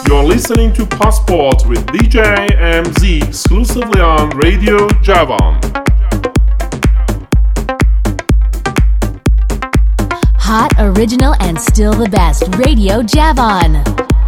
You're listening to Passport with DJ MZ exclusively on Radio Javan. Hot, original, and still the best. Radio Javan.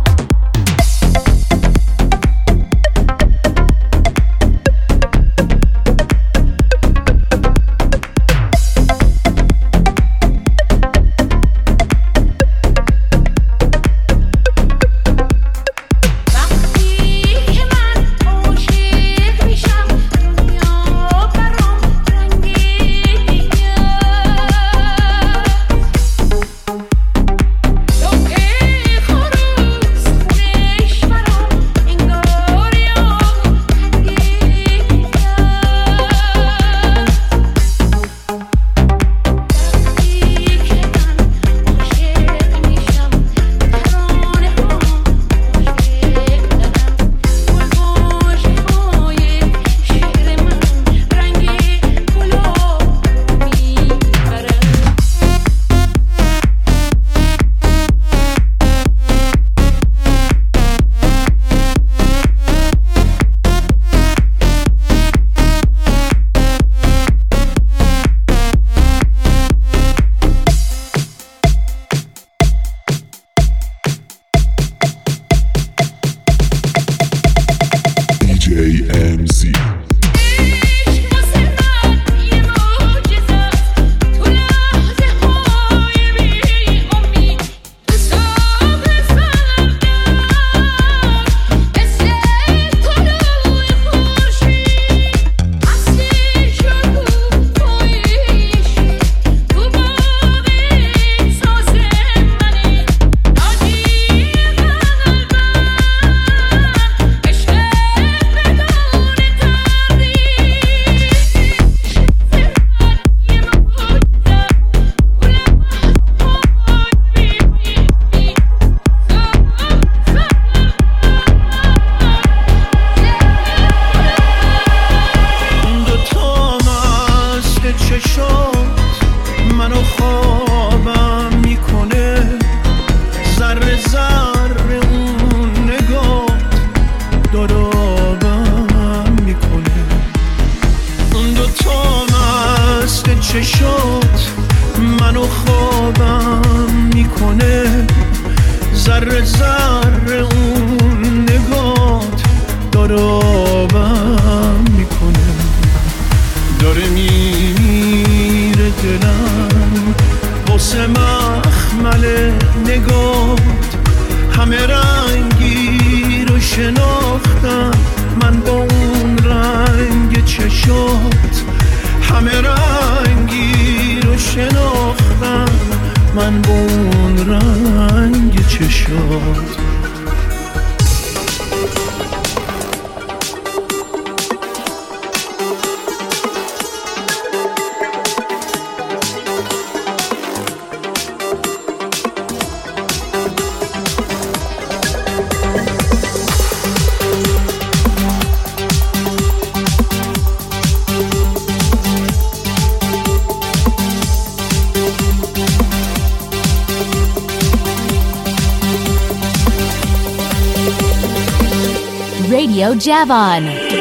Radio Javan.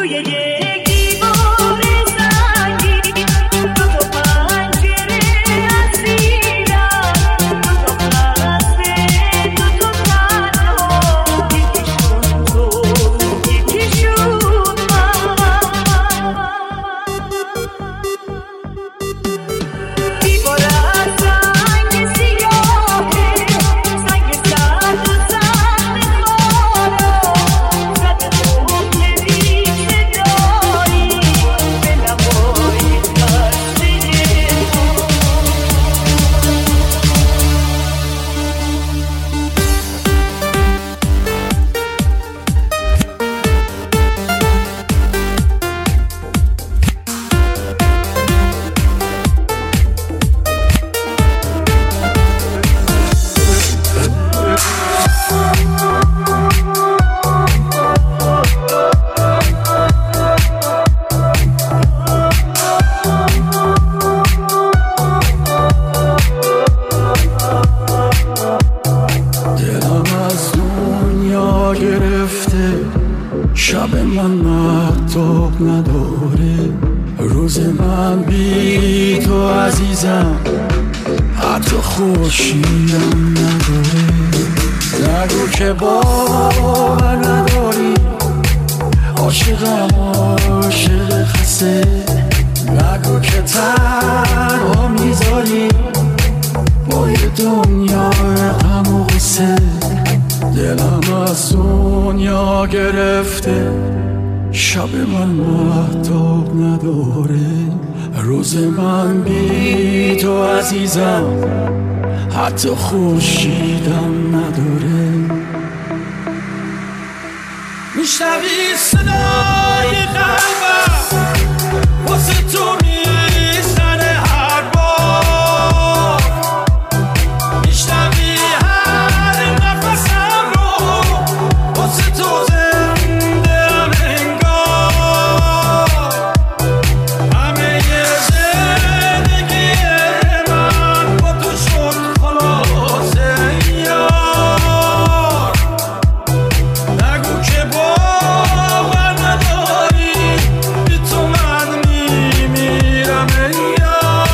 Thank you. خورشیدم نداره. نگو که باور نداری عاشقم عاشق خسته. نگو که تنها میذاری با یه دنیا غم و غصه. دلم از دنیا گرفته، شب من مهتاب نداره. روز من بی تو عزیزم حتی خورشیدم نداره. میشنوی صدای قلبم واسه تو میزنه هر بار. میشنوی هر نفسم رو واسه تو زنده‌ام انگار. همه زندگی من با تو شد خلاصه یار. نگو که باور نداری بی تو من میمیرم یار.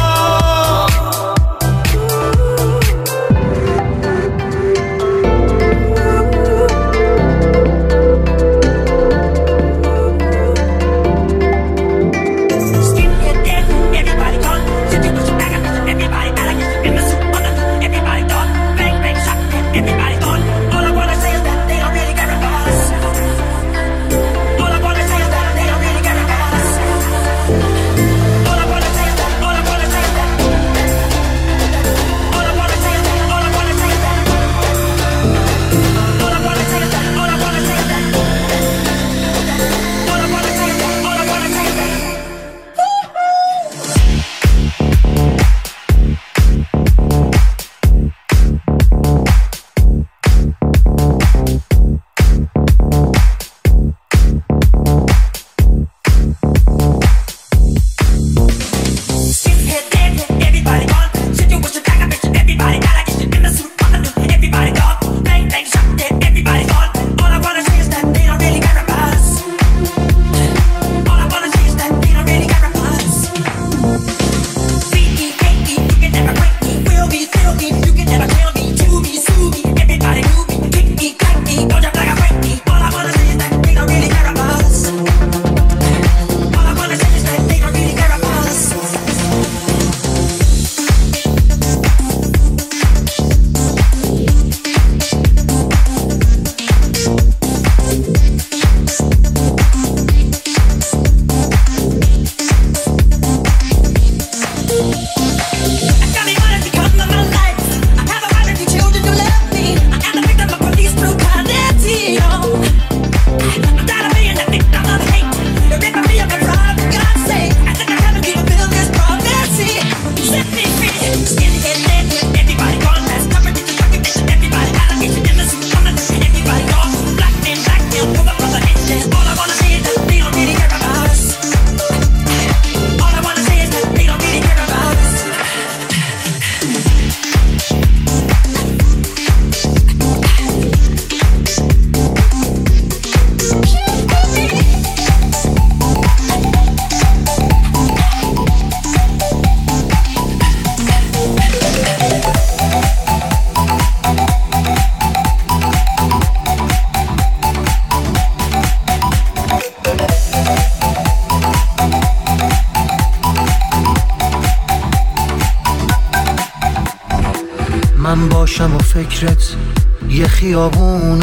من باشم و فکرت یه خیابون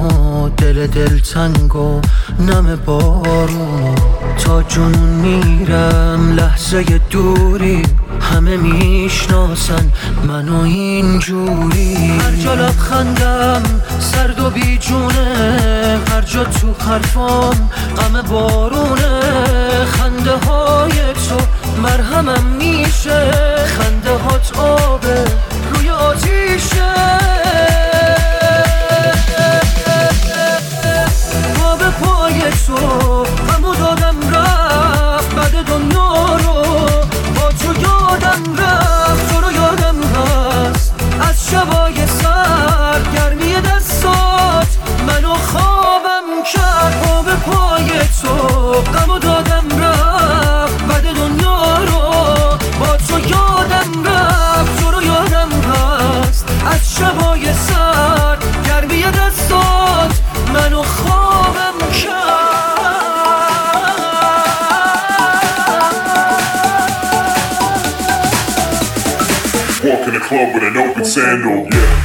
و دل تنگ و نم بارون. تا جنون میرم لحظه دوری، همه میشناسن منو اینجوری. هر جا لبخندم سرد و بی جونه، هر جا تو حرفام غم بارونه. خنده های تو مرهمم میشه، خنده هات آبه روی آتیشه. پا به پای تو غمو دادم رفت، بعد دنیا رو با تو یادم رفت. تو رو یادم هست از شبای سرد، گرمی دستات منو خوابم کرد. پا به پای تو غمو دادم رفت، بعد دنیا رو با تو یادم رفت. تو رو یادم رفت. از شبای سرد گرمی دستات منو خوابم کرد. Walk in the club with an open sandal, yeah.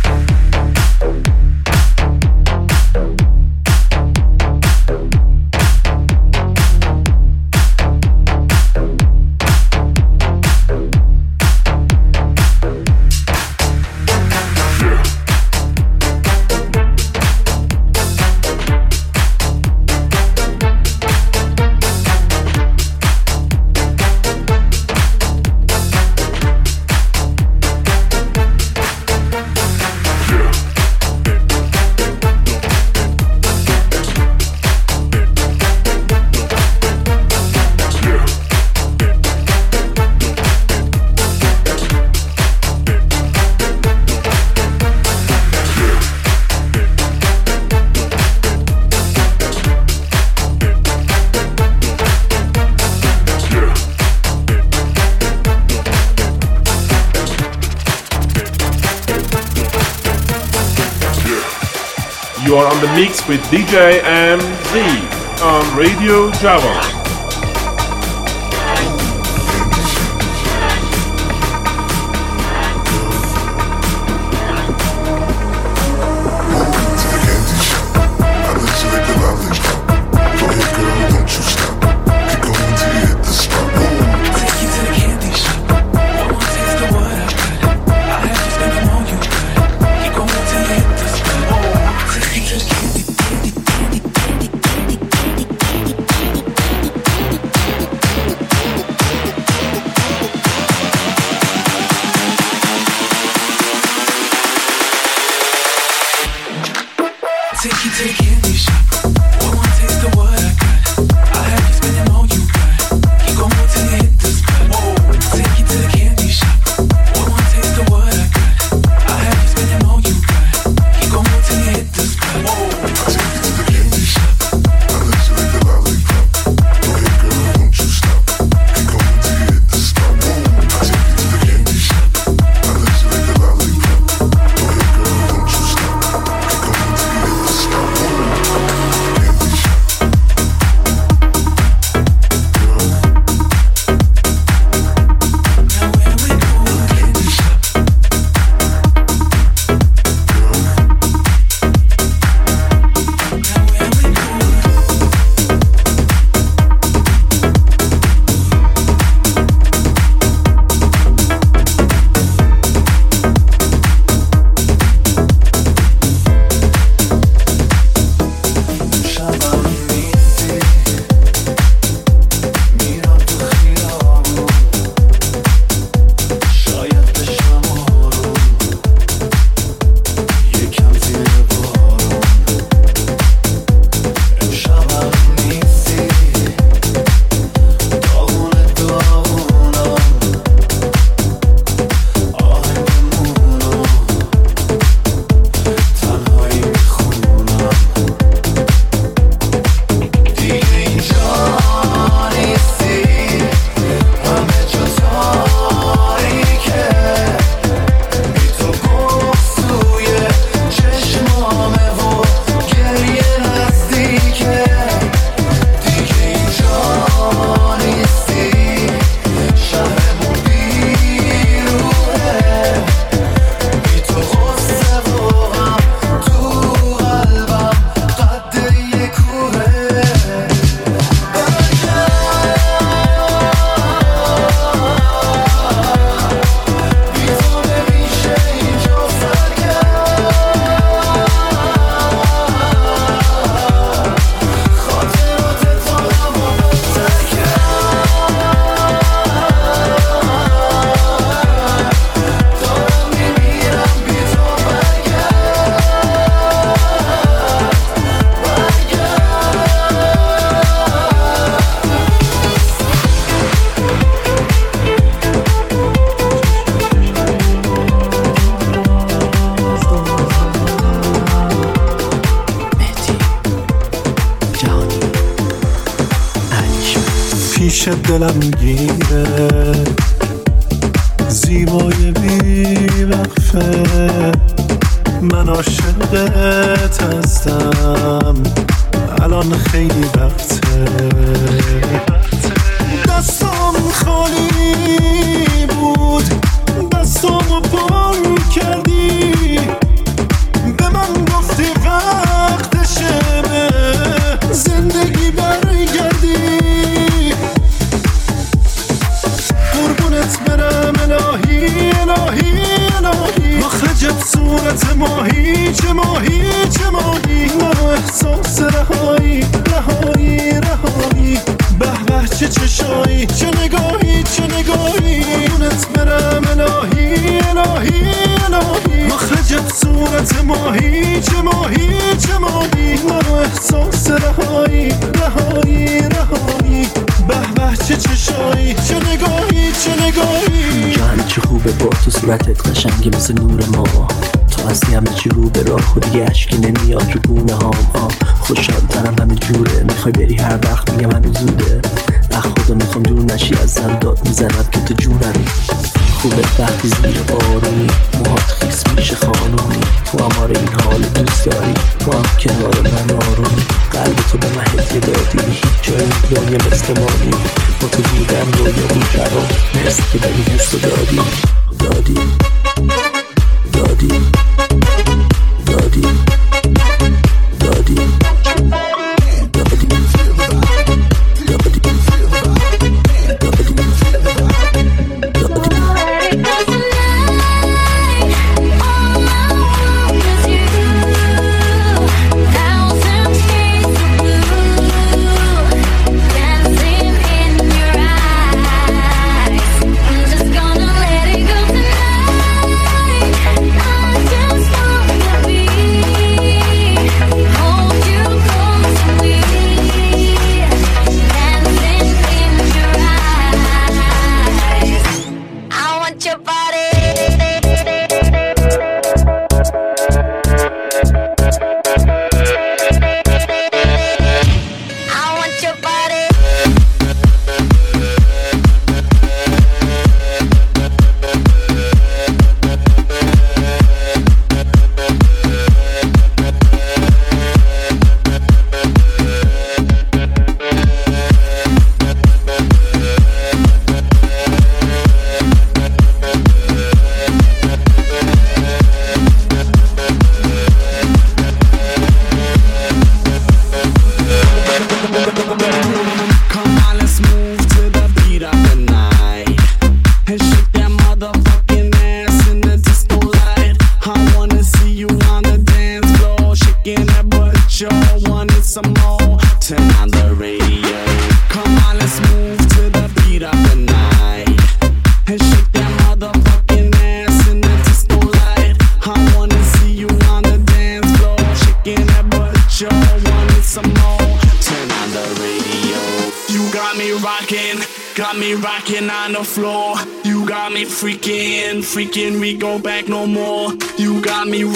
You are on the mix with DJ MZ on Radio Javon. پیش دلم گیره زیبای بی وقفه من عاشقت هستم الان خیلی وقته دستام خالی بود دستامو پر کردی به من گفتی وقتشه زندگی برگردی قربونت برم الهی الهی الهی آخه صورت ماهی چه ماهی چه ماهی منو احساس رهایی رهایی رهایی به به چه چشایی چه نگاهی چه نگاهی قربونت برم الهی الهی الهی آخه صورت ماهی چه ماهی چه ماهی منو احساس رهایی رهایی رهایی به به چه چشایی چه نگاهی چه نگاهی جان چه خوبه با تو صورتت قشنگی مثل نور ما تو هستی همه چی رو به راه و دیگه عشقی نمیاد رو گونه هام خوشحالترم همه جوره میخوای بری هر وقت میگم همین زوده خدا میخوام دور نشی ازم داد میزنم که تو جونمی خوبه وقتی زیر بارونی موهات خیس میشه خانونی تو امار این حال دوست داری تو هم کنار من آرومی قلب تو به من هدیه دادی هیچ جای دنیا مثل مانی با تو بودم رویا بود برام مرسی که به این حس رو دادی دادی دادی دادی دادی Freaking, we go back no more. You got me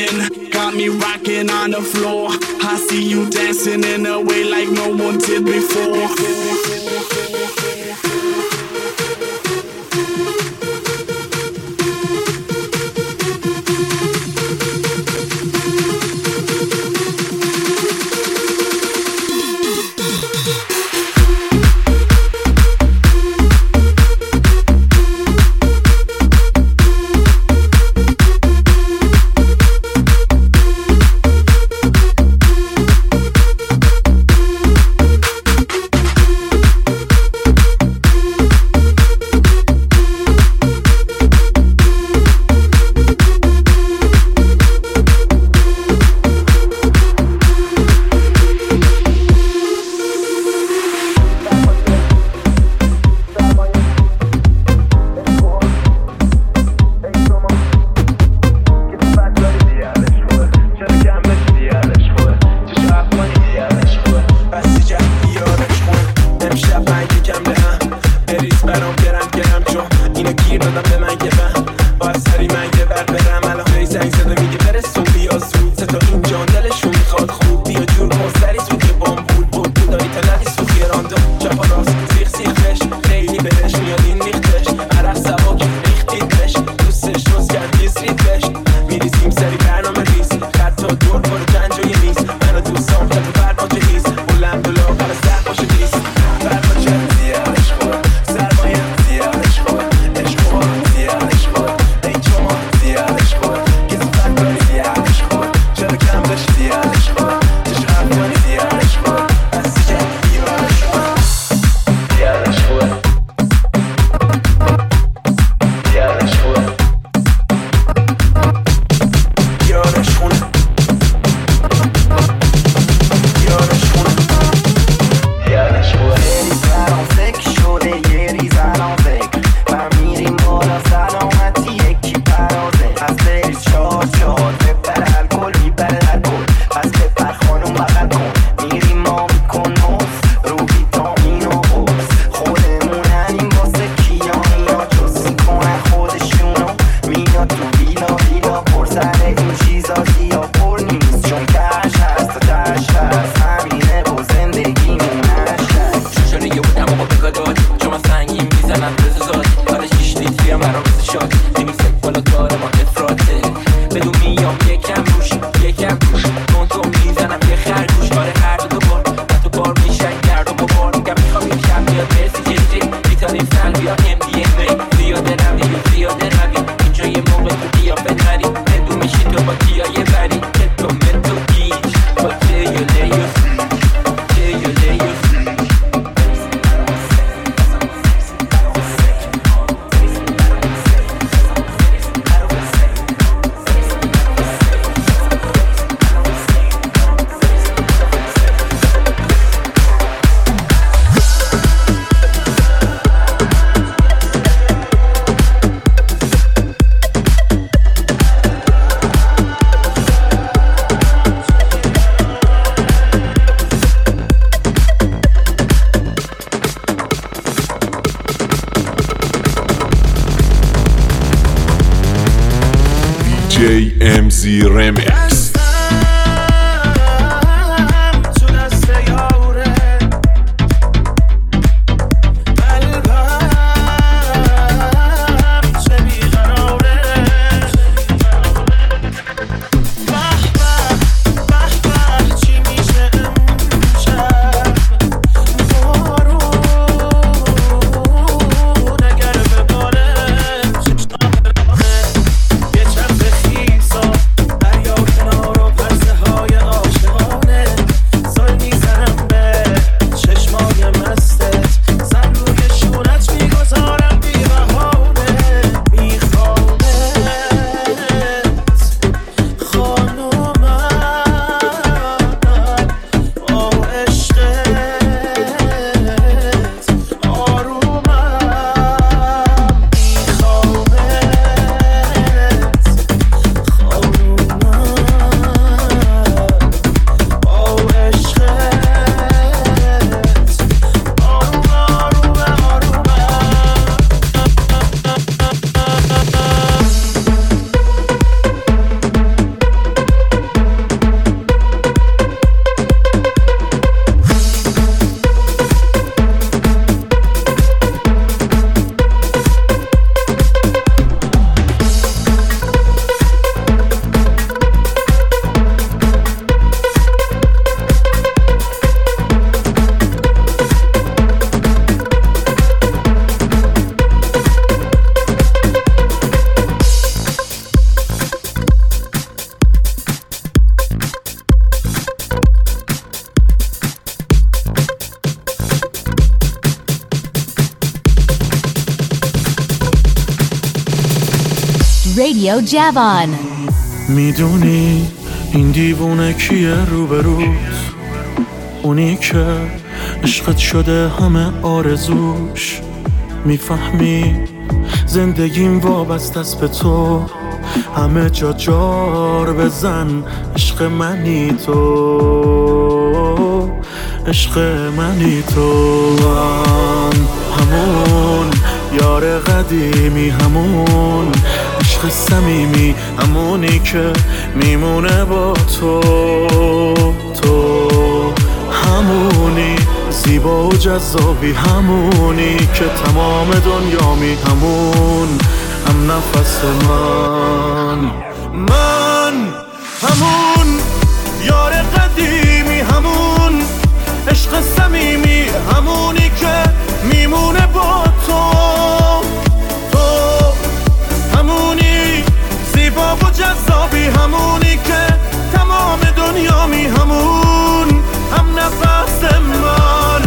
rocking on the floor. I see you dancing in a way like no one did before. MZ Remix. Radio Javon. میدونی این دیوونه کیه روبروت؟ اونی که عشقت شده همه آرزوش. میفهمی زندگیم وابسته است به تو، همه جا جار بزن عشق منی تو، عشق منی تو. همون یار قدیمی، همون عشق صمیمی، همونی که میمونه با تو، تو همونی زیبا و جذابی، همونی که تمام دنیامی، همون هم نفس من همون یار قدیمی، همون عشق صمیمی، همونی که میمونه با تو، تو همونی زیبا و جذابی، همونی که تمام دنیامی، همون هم نفس من.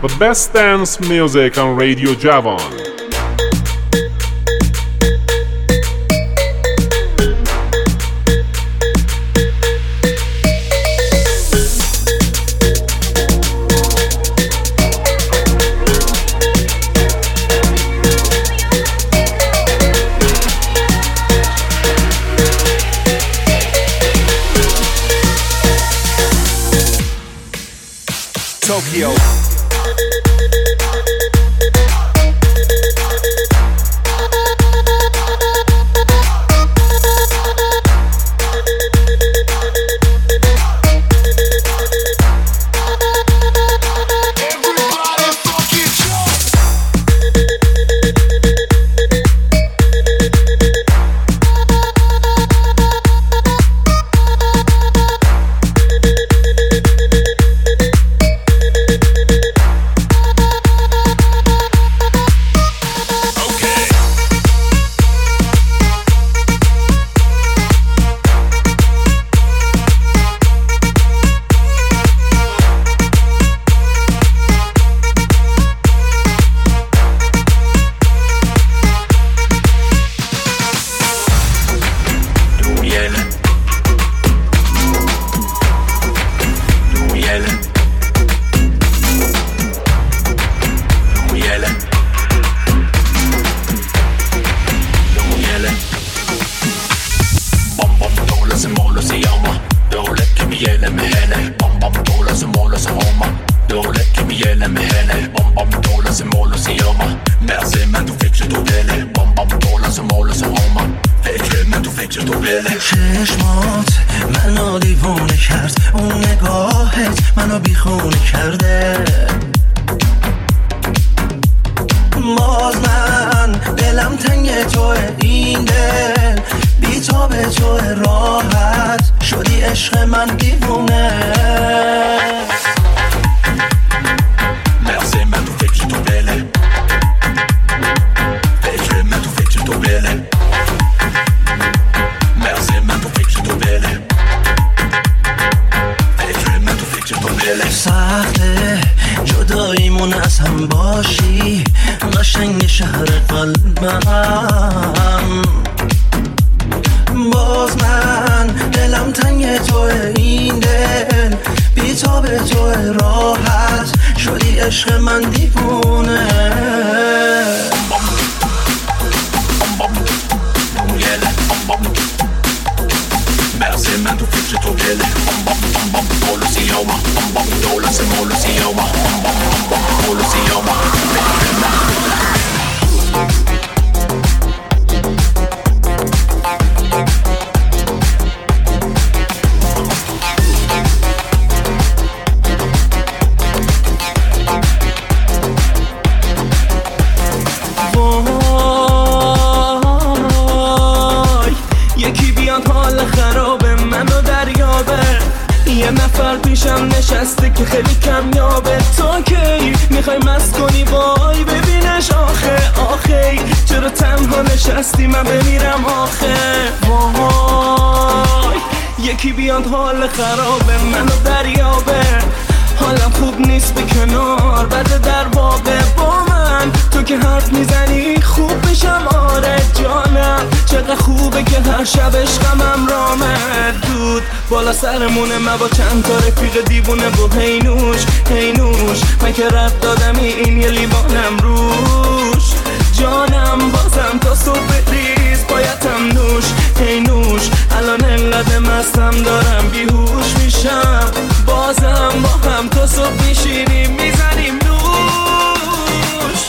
the best dance music on Radio Javon. Tokyo. چشمات منو دیوونه کرد، اون نگاهت منو بیخونه کرده. باز من دلم تنگ توه، این دل بی تا به توه، راحت شدی عشق من دیوونه. مرسی من تو فکر تو بله، فکر من تو فکر تو بله. مرسی من تو فکر تو بله، فکر من تو فکر تو بله. سخته جداییمون از هم باشی، قشنگ شهر قلبم. باز من دلم تنگ توه، این دل بی تا به توه، راحت شدی عشق من دیوونه. مرسی من تو فکر تو بله، مولو سیاما، دولت مولو سیاما، مولو سیاما. یه نفر پیشم نشسته که خیلی کمیابه، تو کی میخوای مست کنی وای ببینش آخه چرا تنها نشستی من بمیرم آخه. وای یکی بیاد حال خرابه منو دریابه، حالم خوب نیست به کنار بده در واقع با من. تو که حرف میزنی خوب میشم آره جانم، چقدر خوبه که هر شب عشقم رامه. دود بالا سرمونه من با چند تا رفیق دیوونه و هینوش من که رد دادمی این یه لیوانم روش. جانم بازم تا صبح ریز بایدم نوش الان انقدر مستم دارم بیهوش میشم، بازم با هم تا صبح میشینیم میزنیم نوش.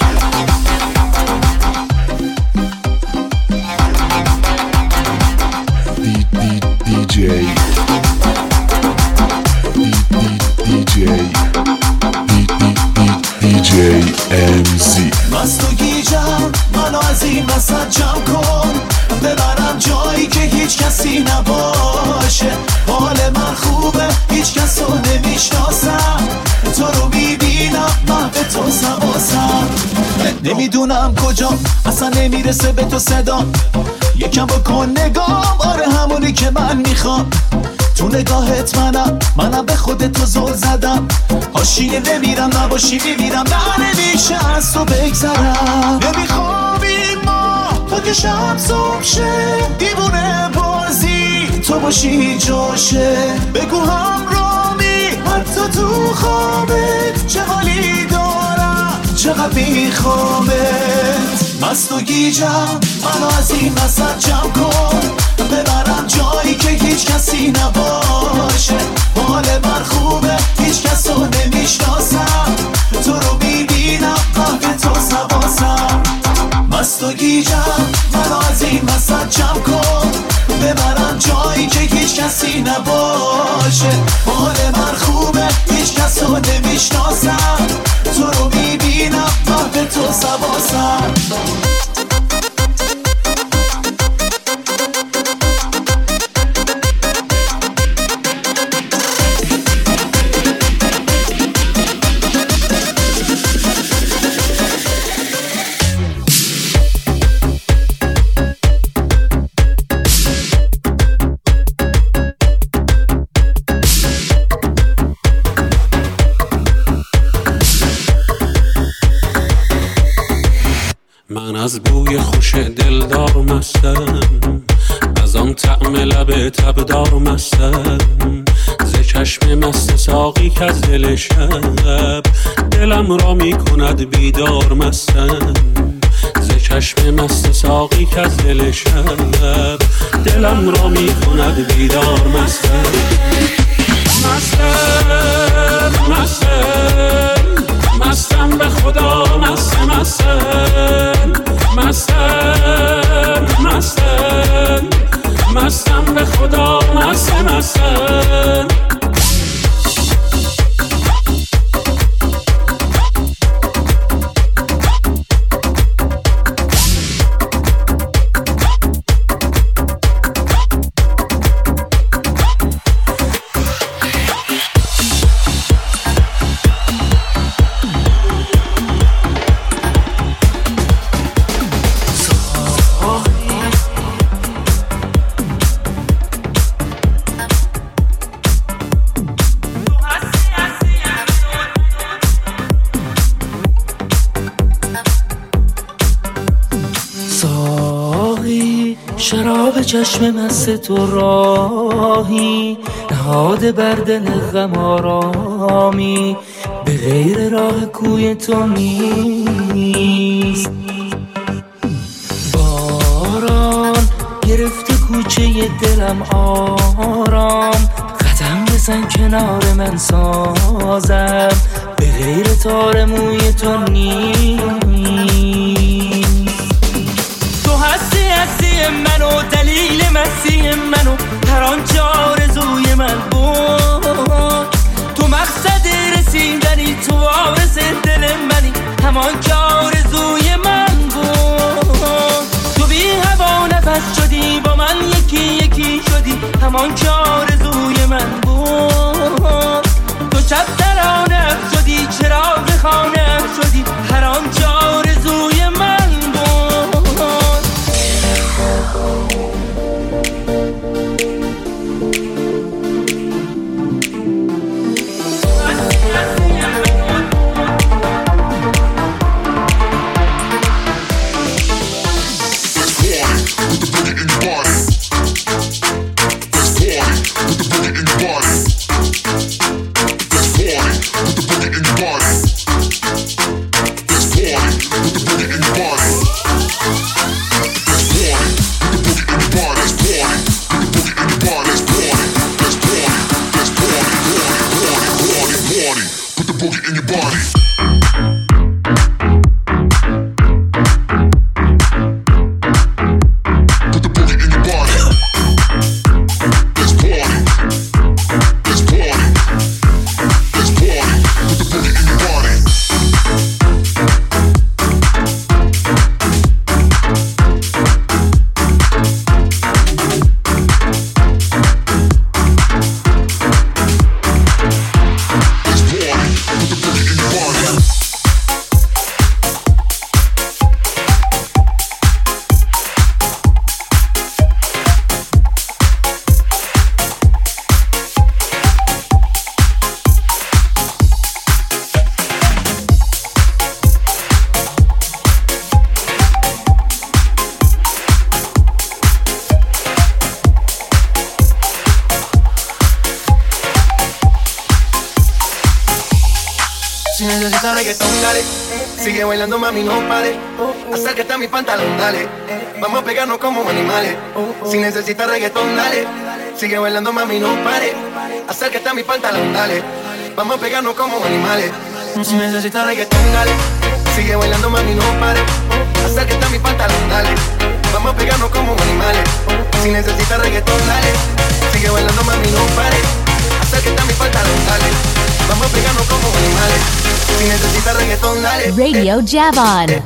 DJ MZ مستو گیجم منو از این وسط جمع کن، ببرم جایی که هیچ کسی نباشه. حال من خوبه هیچ کس رو نمیشناسم، تو رو میبینم محو تو سواسم. نمیدونم کجا اصلا نمیرسه به تو صدا، یکم بکن نگام آره همونی که من میخوام. تو نگاهت منم به خودت تو زل زدم، باشی نمیرم نباشی میمیرم نمیشه از تو بگذرم نمیخوابیم ما تا که شب صبح شه دیوونه بازی تو باشی جاشه بگو همرامی حتی تو خوابت چه حالی دارم چقدر میخوامت مست و گیجم منو از این وسط جمع کن ببرم جایی که هیچ کسی نباشه حال من خوبه هیچ کس رو نمیشناسم تو رو میبینم قهوه تو سواسم مست و گیجم منو از این وسط جمع کن ببرم جایی که هیچ کسی نباشه حال من خوبه هیچ کس رو نمیشناسم تو رو میبینم قهوه تو سواسم من از بوی خوش دلدار مستم از آن طعم لب تبدار مستم ز چشم مست ساقی که از دل شب دلم را می کند بیدار مستم ز چشم مست ساقی که از دل شب دلم را می کند بیدار مستم مستم مستم مستم به خدا مستم مستم مستم مستم مستم به خدا مستم مستم شراب چشم مست تو راهی نهاده بر دل غم آرامی به غیر راه کوی تو نیست باران گرفته کوچه دلم آرام قدم بزن کنار من سازم به غیر تار موی تو نیست هستی منو دلیل مستی منو هر آنچه آرزوی من بود تو مقصد رسیدنی تو وارث دل منی همان که آرزوی من بود تو بی هوا نفس شدی با من یکی یکی شدی همان که آرزوی من بود تو شب ترانه شدی چراغ خانه شدی هر آنچه آرزوی من Si necesitas reggaetón, dale. Sigue bailando, mami, no pare. Acércate a mi pantalón, dale. Vamos a pegarnos como animales. Si necesitas reggaetón, dale. Sigue bailando, mami, no pare. Acércate a mi pantalón, dale. Vamos a pegarnos como animales. Si necesitas reggaetón, dale. Sigue bailando, mami, no pare. Acércate a mi pantalón, dale. Vamos a pegarnos como animales. Si necesitas reggaetón, dale. Sigue bailando, mami, no pare. Acércate a mi pantalón, dale. Vamos a pegarnos como animales. Si necesitas reggaetón, dale. Radio Javon.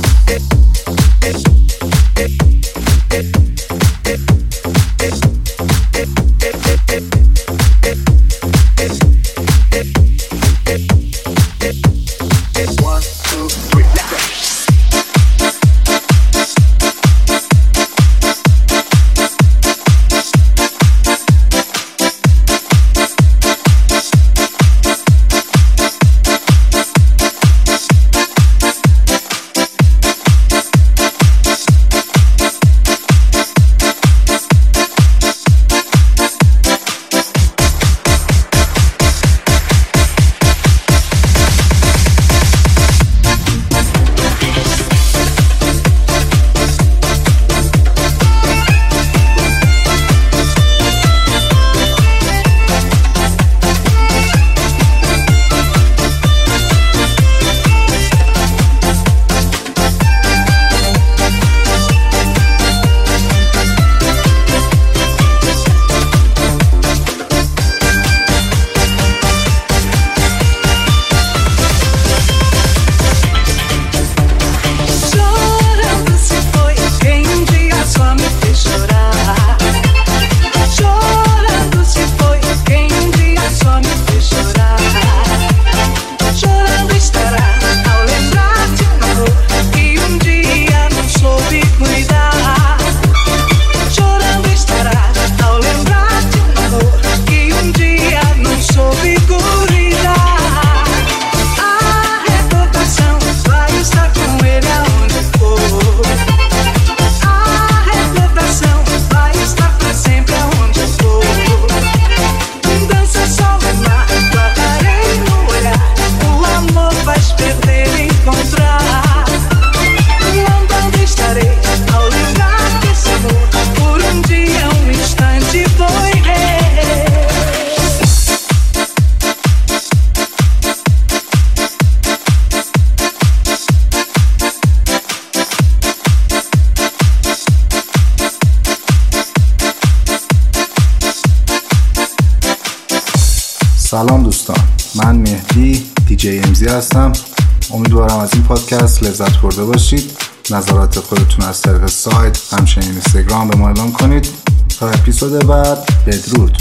سلام دوستان، من مهدی دیجی امزی هستم. امیدوارم از این پادکست لذت برده باشید. نظرات خودتون از طریق سایت همچنین اینستاگرام به ما اعلام کنید. تا اپیزود بعد، بدرود.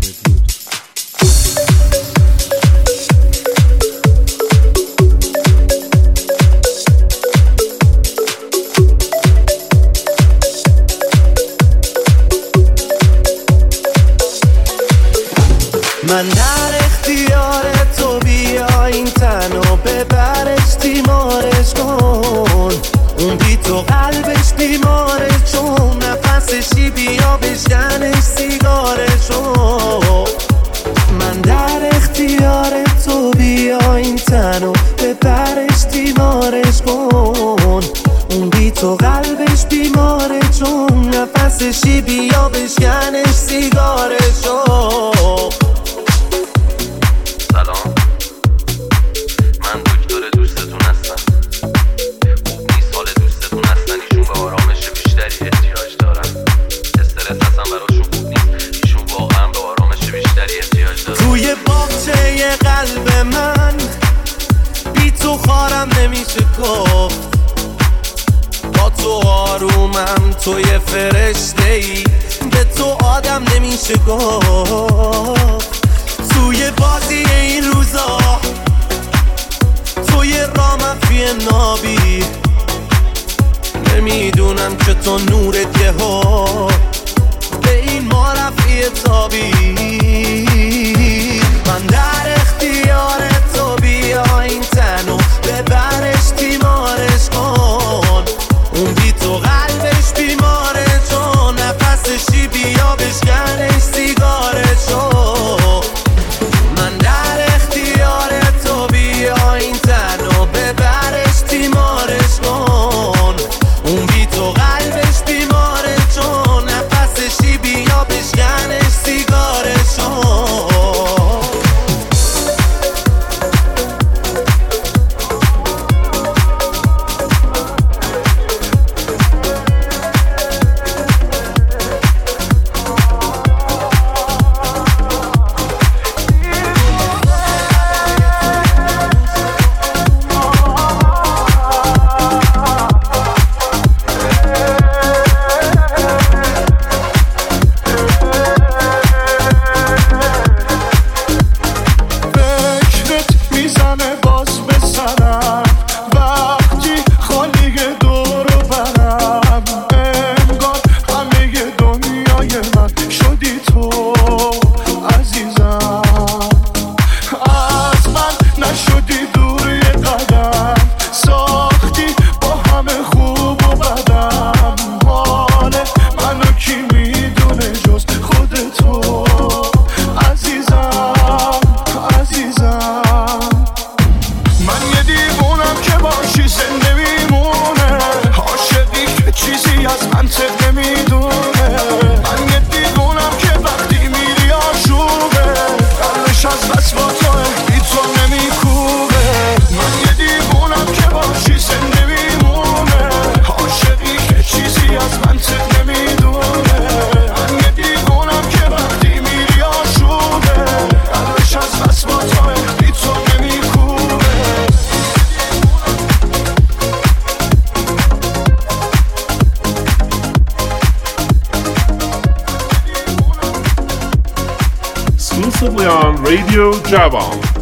من در اختیار تو، بیا این تن و ببرش تیمارش کن. اون بی تو قلبش بیماره، چون نفسشی بیا بشکنش سیگارشو. من در اختیار تو، بیا این تن و ببرش تیمارش کن. اون بی تو قلبش بیماره، چون نفسشی بیا بشکنش سیگارشو. سلام، من دکتر دوستتون هستم. خوب نیست حال دوستتون هستن، ایشون به آرامش بیشتری احتیاج دارن. استرس اصلا براشون خوب نیست، ایشون واقعا به آرامش بیشتری احتیاج دارن. توی باغچه قلب من بی تو خارم نمیشه گفت. با تو آرومم، توی فرشته‌ای، به تو آدم نمیشه گفت. توی بازی این روزا، توی رامفی نابی، نمیدونم که تو نورت یهو به این ما رفی تابی. من در اختیار تو، بیا این تن و ببرش تیمارش کن. اون بی تو قلبش بیماره، چون نفسشی بیا بشکنش سیگارشو. من در اختیار تو، بیا Radio Javan.